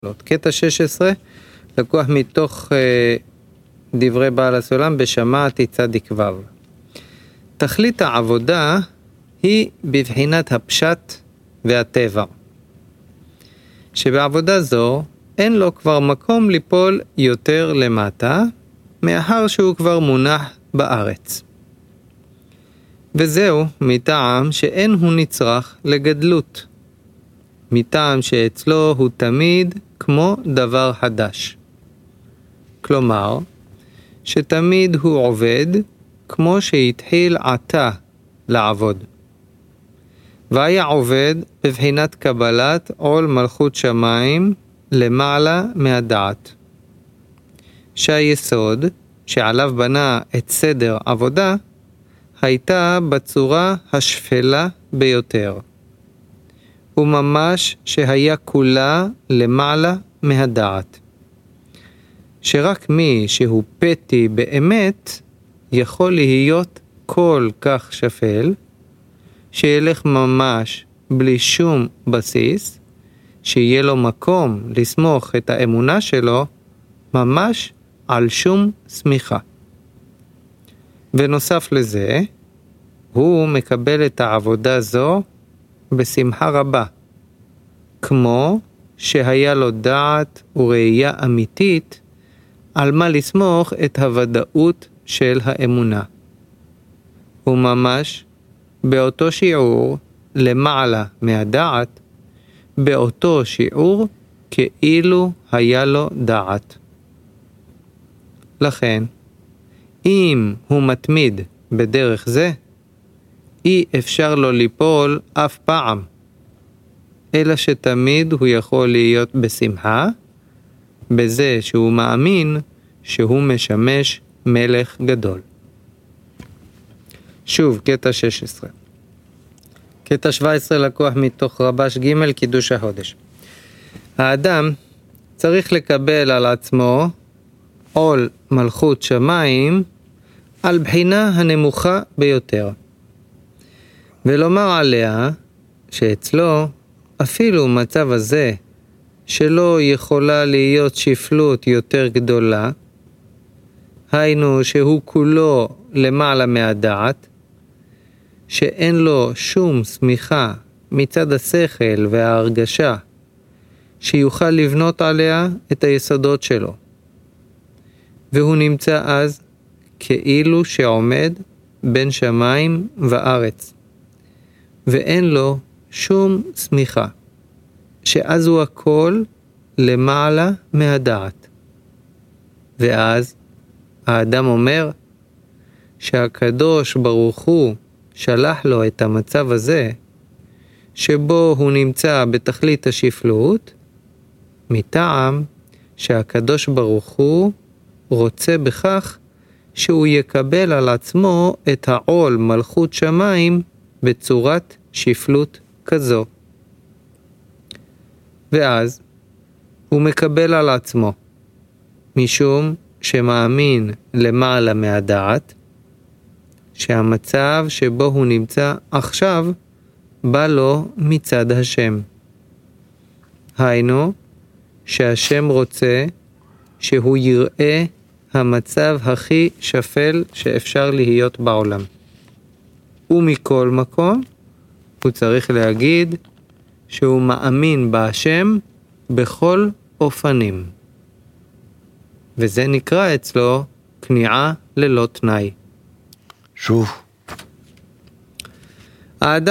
קטע 16 לקוח מתוך דברי בעל הסולם בשמעתי צדיק ו'. תכלית העבודה היא בבחינת הפשט והטבע, שבעבודה זו אין לו כבר מקום ליפול יותר למטה, מאחר שהוא כבר מונח בארץ. וזהו מטעם שאין הוא נצרך לגדלות, מטעם שאצלו הוא תמיד כמו דבר חדש. כלומר, שתמיד הוא עובד כמו שהתחיל עתה לעבוד. והיה עובד בבחינת קבלת עול מלכות שמיים למעלה מהדעת. שהיסוד שעליו בנה את סדר עבודה הייתה בצורה השפלה ביותר. וממש שהיה כולה למעלה מהדעת. שרק מי שהוא פתי באמת יכול להיות כל כך שפל, שילך ממש בלי שום בסיס, שיהיה לו מקום לסמוך את האמונה שלו ממש על שום סמיכה. ונוסף לזה, הוא מקבל את העבודה זו בשמחה רבה, כמו שהיה לו דעת וראייה אמיתית על מה לסמוך את הוודאות של האמונה. וממש באותו שיעור למעלה מהדעת, באותו שיעור כאילו היה לו דעת. לכן, אם הוא מתמיד בדרך זה, אי אפשר לו ליפול אף פעם, אלא שתמיד הוא יכול להיות בשמחה, בזה שהוא מאמין שהוא משמש מלך גדול. שוב, קטע 16. קטע 17 לקוח מתוך רבש ג' קידוש החודש. האדם צריך לקבל על עצמו עול מלכות שמיים על בחינה הנמוכה ביותר. ולומר עליה שאצלו אפילו מצב הזה שלא יכולה להיות שפלות יותר גדולה, היינו שהוא כולו למעלה מהדעת, שאין לו שום סמיכה מצד השכל וההרגשה שיוכל לבנות עליה את היסודות שלו. והוא נמצא אז כאילו שעומד בין שמיים וארץ, ואין לו שום סמיכה, שאז הוא הכל למעלה מהדעת. ואז האדם אומר שהקדוש ברוך הוא שלח לו את המצב הזה, שבו הוא נמצא בתכלית השפלות, מטעם שהקדוש ברוך הוא רוצה בכך שהוא יקבל על עצמו את העול מלכות שמיים בצורת שפלות כזו. ואז הוא מקבל על עצמו, משום שמאמין למעלה מהדעת, שהמצב שבו הוא נמצא עכשיו בא לו מצד השם. היינו, שהשם רוצה שהוא יראה המצב הכי שפל שאפשר להיות בעולם. ומכל מקום, הוא צריך להגיד שהוא מאמין בהשם בכל אופנים. וזה נקרא אצלו כניעה ללא תנאי. שוב. האדם